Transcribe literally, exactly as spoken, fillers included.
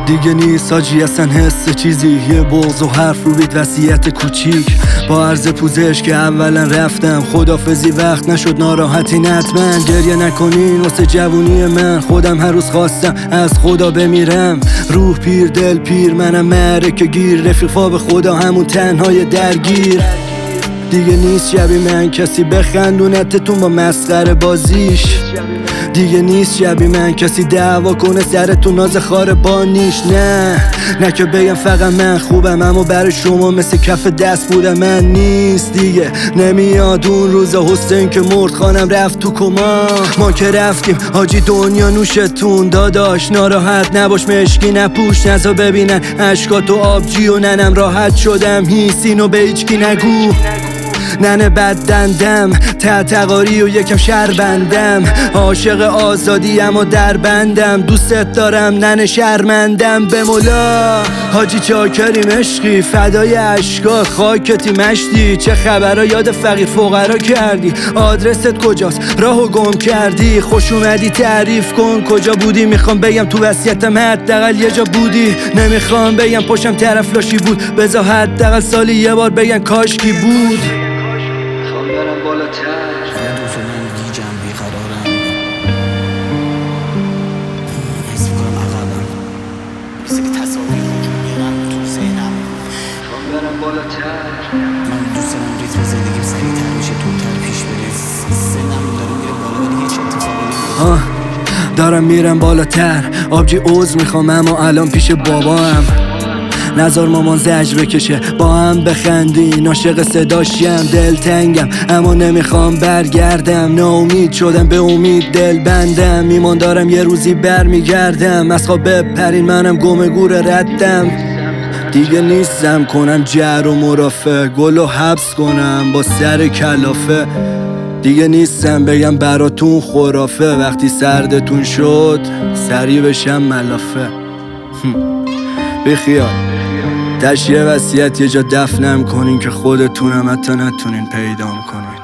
دیگه نیست حاجی اصلا حس چیزی، یه بغض و حرف رو بید وصیت کوچیک با عرض پوزش که اولا رفتم، خدافزی وقت نشد ناراحتی نتمن، گریه نکنین واسه جوونی من، خودم هر روز خواستم از خدا بمیرم، روح پیر دل پیر منم معرکه گیر، رفیقا به خدا همون تنهای درگیر. دیگه نیست شبی من کسی بخندونتتون با مسخره بازیش، دیگه نیست شبی من کسی دعوا کنه سرتون ناز خاره بانیش. نه نه که بگم فقط من خوبم، اما برای شما مثل کف دست بودم من نیست دیگه. نمیاد اون روز حسین که مرد خانم رفت تو کما، ما که رفتیم حاجی دنیا نوشتون داداش، ناراحت نباش مشکی نپوش، نزا ببینن عشقاتو آبجی و ننم راحت شدم هیس، اینو به هیچکی نگو. ننه بدندم تتقاری و یکم شربندم، عاشق آزادی اما در بندم، دوستت دارم ننه شرمندم به مولا. حاجی چاکریم عشقی فدای عشقات، خاکتی مشتی چه خبرها یاد فقیر فقرا کردی، آدرست کجاست راهو گم کردی، خوش اومدی تعریف کن کجا بودی، میخوام بگم تو وصیتم حداقل یه جا بودی، نمیخوام بگم پشتم طرف لاشی بود، بذار حداقل سالی یه بار بگن کاش کی بود. برم بالاتر هر دو من گیجم بیقرارم، حس میکنم عقبم مثل که تصاویر رو میرم تو ذهنم. خوام برم بالاتر، من دوست دارم ریتم زندگیم سریعتر میشه تونتر پیش بره، سنم داره میره بالا ولی هیچ اتفاقی نمیفته. آه دارم میرم بالاتر، آبجی عذر میخوام اما الان پیش بابام، نزار مامان زجر بکشه با هم بخندین، عاشق صداشیم دلتنگم اما نمیخوام برگردم، ناامید شدم به امید دل بندم، میمان دارم یه روزی برمیگردم، از خواب بپرین منم گم گور ردم، دیگه نیستم کنم جر و مرافع، گل و حبس کنم با سر کلافه، دیگه نیستم بگم براتون خرافه، وقتی سردتون شد سری بشم ملافه. بیخیال تش یه وصیت یه جا دفنم کنین که خودتونم حتی نتونین پیدام کنین.